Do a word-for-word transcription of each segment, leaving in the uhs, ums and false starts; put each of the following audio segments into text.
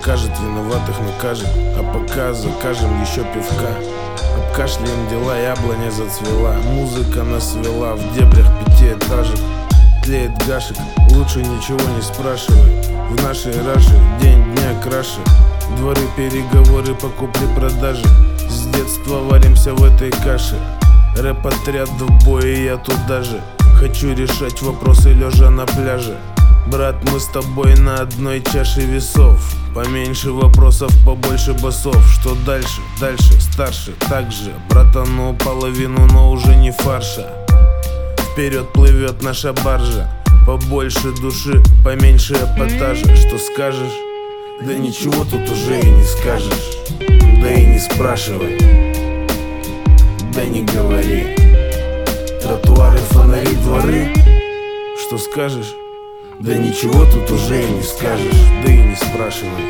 накажет, виноватых накажет. А пока закажем еще пивка. Обкашляем дела, яблоня зацвела. Музыка нас свела в дебрях пятиэтажек. Тлеет гашек, лучше ничего не спрашивай. В нашей раше день дня краше. Дворы, переговоры по купле-продаже. С детства варимся в этой каше. Рэп-отряд в бой, и я туда же. Хочу решать вопросы лежа на пляже. Брат, мы с тобой на одной чаше весов. Поменьше вопросов, побольше басов. Что дальше? Дальше, старше, так же. Братану половину, но уже не фарша. Вперед плывет наша баржа. Побольше души, поменьше эпатажа. Что скажешь? Да ничего тут уже и не скажешь. Да и не спрашивай. Да не говори. Тротуары, фонари, дворы. Что скажешь? Да ничего тут уже и не скажешь. Да и не спрашивай.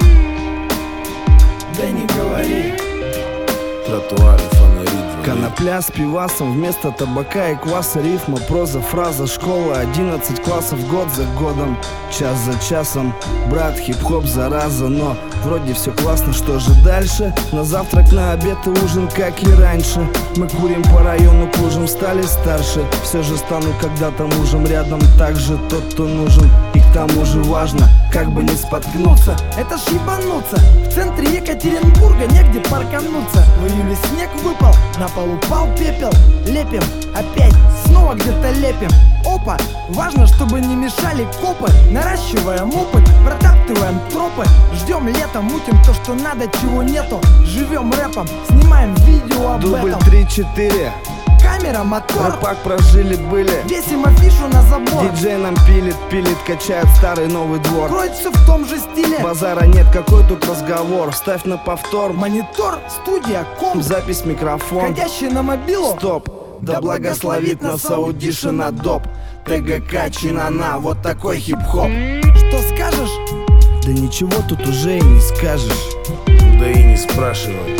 Да не говори. Тротуары, фонари, дворы. Конопля с пивасом вместо табака и кваса. Рифма, проза, фраза, школа. Одиннадцать классов год за годом, час за часом. Брат, хип-хоп, зараза. Но вроде все классно, что же дальше? На завтрак, на обед и ужин, как и раньше. Мы курим по району, кружим, стали старше. Все же стану когда-то мужем. Рядом также тот, кто нужен. И к тому же важно, как бы не споткнуться. Это ж ебануться. В центре Екатеринбурга негде паркануться. В июле снег выпал, на пол упал пепел. Лепим, опять, снова где-то лепим. Опа, важно, чтобы не мешали копы. Наращиваем опыт, протаптываем тропы. Ждем лета, мутим то, что надо, чего нету. Живем рэпом, снимаем видео об Дубль этом. три-четыре. Камера, мотор. Рэпак прожили-были. Весим афишу на забор. Диджей нам пилит, пилит, качает старый новый двор. Кроет все в том же стиле. Базара нет, какой тут разговор. Ставь на повтор. Монитор, студия, комп. Запись, микрофон. Входящий на мобилу. Стоп. Да благословит нас Аудишина доп. ТГК, Чинана, вот такой хип-хоп. Что скажешь? Да ничего тут уже и не скажешь. Да и не спрашивай.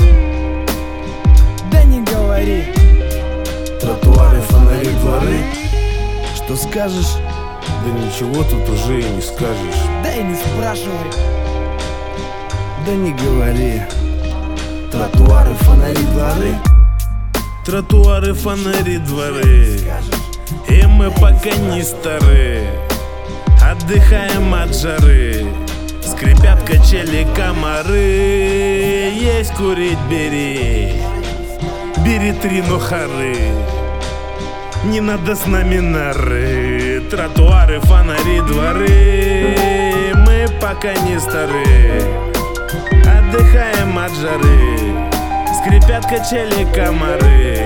Да не говори. Тротуары, фонари, дворы. Что скажешь? Да ничего тут уже и не скажешь. Да и не спрашивай. Да не говори. Тротуары, фонари, дворы. Тротуары, фонари, дворы. И мы пока не стары. Отдыхаем от жары. Скрипят качели, комары. Есть курить, бери. Бери три нухары. Не надо с нами нары. Тротуары, фонари, дворы. Мы пока не стары. Отдыхаем от жары. Скрипят качели, комары.